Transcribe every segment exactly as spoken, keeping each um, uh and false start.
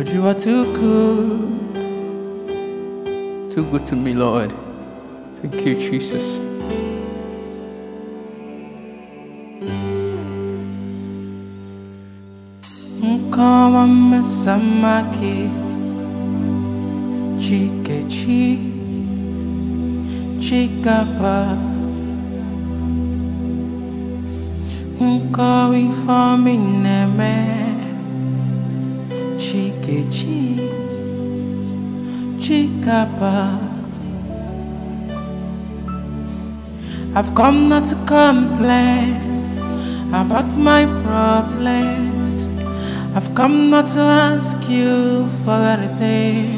You are too good, too good to me, Lord. Thank you, Jesus. Mkawa msamaki chikechi chikapa Mkawi fami neme chikechi chikapa. I've come not to complain about my problems. I've come not to ask you for anything.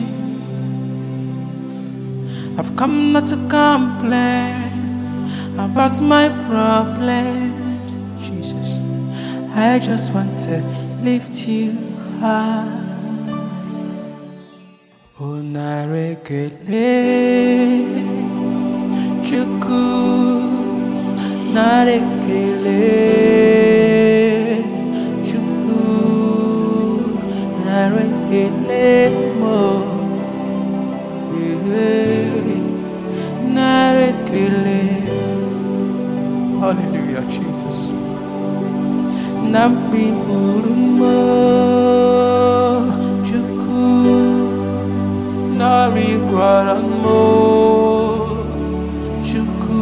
I've come not to complain about my problems. Jesus, I just want to lift you high. Unarekele Chuku Narekele Chuku Narekele Mo Narekele. Hallelujah, Jesus. Nampi Urumo Chuku Nari Guaramo Chuku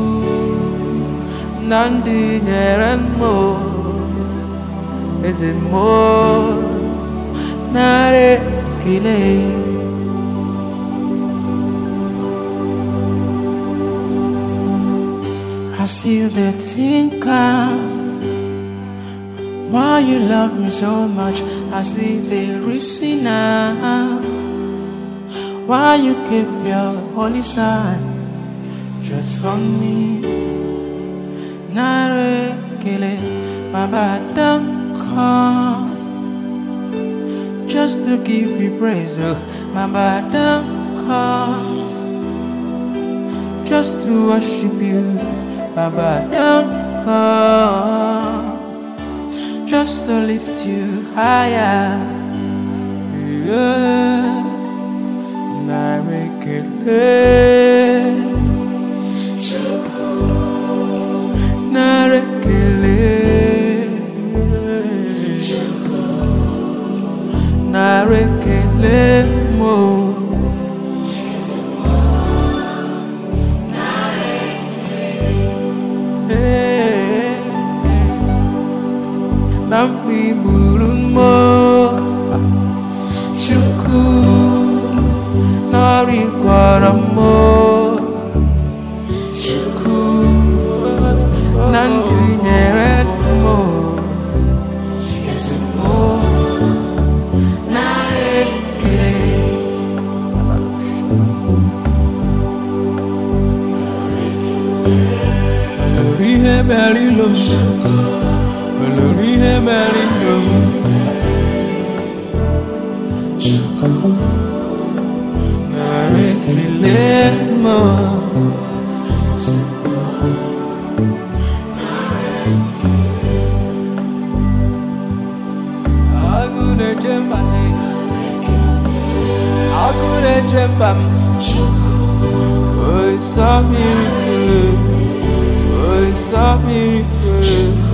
Nandi Neranmo. Is it more Nare Kile? I still there think why you love me so much. I still there reason now why you gave your holy son just for me. Nare Kile, Baba don't come just to give you praise. Baba don't come just to worship you. Baba don't come just to lift you higher. Yeah. Narekele Narekele Narekele Mo. Nampi Bulunmo Chuku Nari Guaramo Chuku Nandri Neretmo. Is it more Narekele? Rihe Beli Lo Rihe Beli Lo Chuku Narekele Mo. Agune Jembani Agune Jembam Oi Sami Oi Sami